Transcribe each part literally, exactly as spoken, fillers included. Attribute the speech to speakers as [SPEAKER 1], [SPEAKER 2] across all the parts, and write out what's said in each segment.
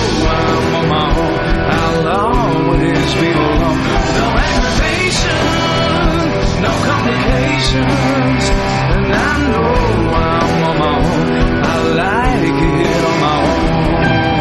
[SPEAKER 1] I'm on my own. I'll always be alone. No aggravation, no complications, and I know I'm on my own. I like it on my own.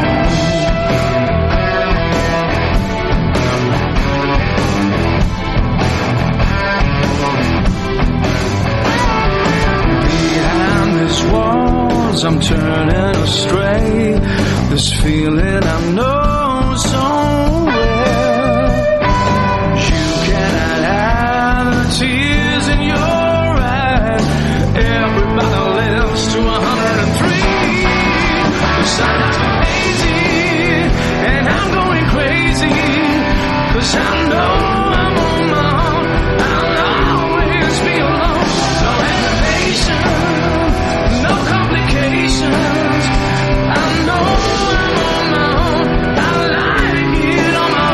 [SPEAKER 1] Behind these walls I'm turning astray. This feeling I know so well. You cannot hide the tears in your eyes. Everybody lives to a hundred and three. The sun has been hazy, and I'm going crazy, 'cause I know I'm on my own. I'll always be alone. No aggravation, no complications. I know I'm on my own. I like it on my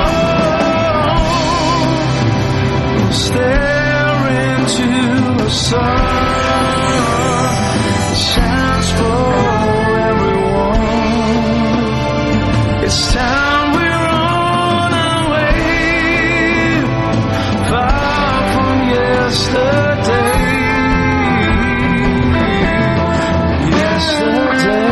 [SPEAKER 1] own. Stare into the sun, shines for everyone. It's time we're on our way, far from yesterday. Yesterday.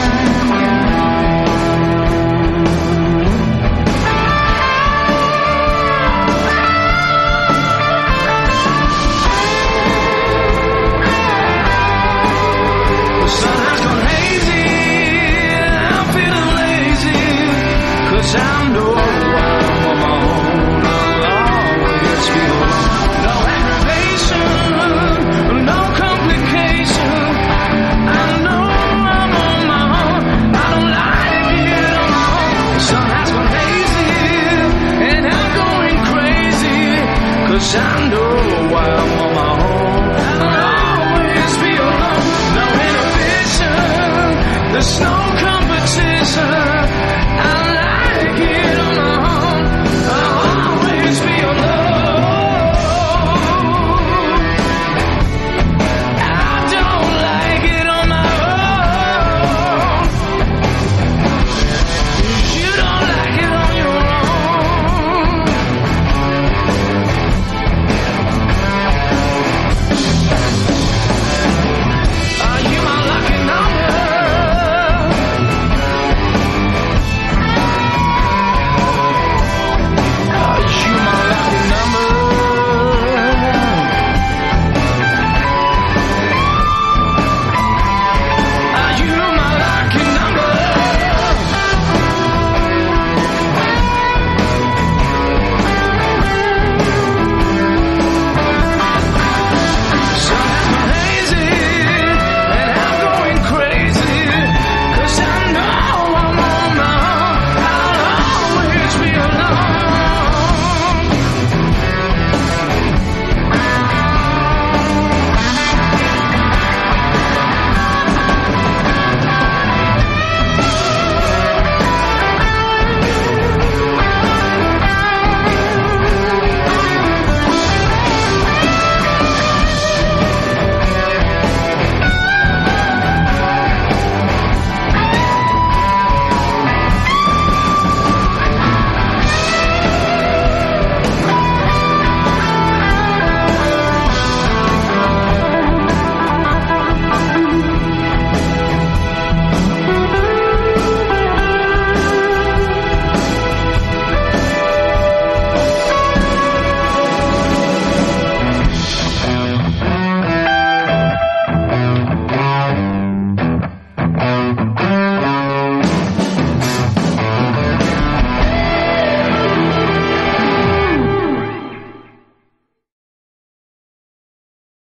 [SPEAKER 1] The sun has gone hazy, I'm feeling lazy, 'cause I know I'm on my own. I'll always be alone. No aggravation, no complication. I know I'm on my own. I don't like it on my own. The sun has gone hazy, and I'm going crazy, 'cause I know I'm on my own. I'll always be alone. No inhibition, there's no